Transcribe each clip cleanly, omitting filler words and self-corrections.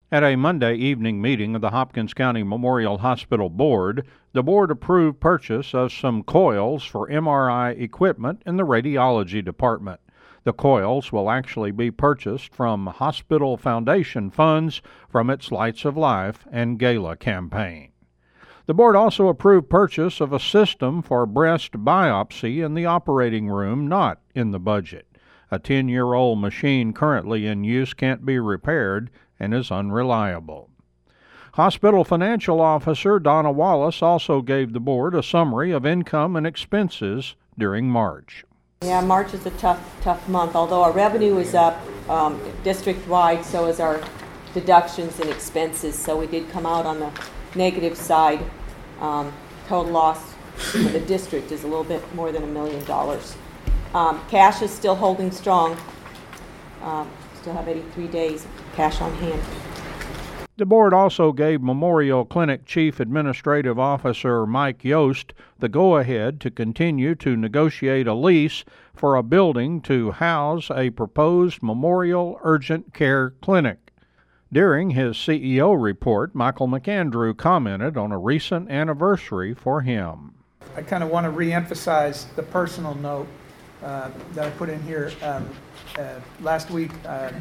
At a Monday evening meeting of the Hopkins County Memorial Hospital Board, the board approved purchase of some coils for MRI equipment in the radiology department. The coils will actually be purchased from hospital foundation funds from its Lights of Life and Gala campaign. The board also approved purchase of a system for breast biopsy in the operating room not in the budget. A 10-year-old machine currently in use can't be repaired and is unreliable. Hospital Financial Officer Donna Wallace also gave the board a summary of income and expenses during March. Yeah, March is a tough month. Although our revenue is up district-wide, so is our deductions and expenses. So we did come out on the negative side. Total loss for the district is a little bit more than $1 million. Cash is still holding strong. Still have 83 days of cash on hand. The board also gave Memorial Clinic Chief Administrative Officer Mike Yost the go-ahead to continue to negotiate a lease for a building to house a proposed Memorial Urgent Care Clinic. During his CEO report, Michael McAndrew commented on a recent anniversary for him. I kind of want to reemphasize the personal note that I put in here. Last week,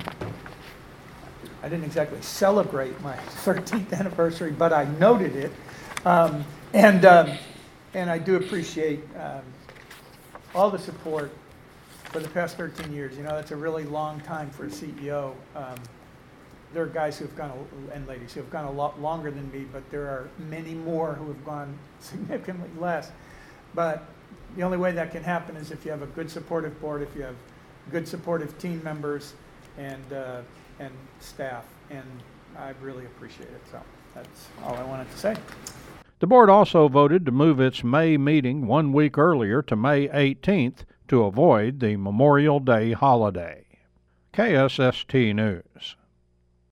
I didn't exactly celebrate my 13th anniversary, but I noted it, and I do appreciate all the support for the past 13 years. You know, that's a really long time for a CEO. There are guys who have gone, and ladies who have gone a lot longer than me, but there are many more who have gone significantly less. But the only way that can happen is if you have a good supportive board, if you have good supportive team members and staff, and I really appreciate it. So that's all I wanted to say. The board also voted to move its May meeting 1 week earlier to May 18th to avoid the Memorial Day holiday. KSST News.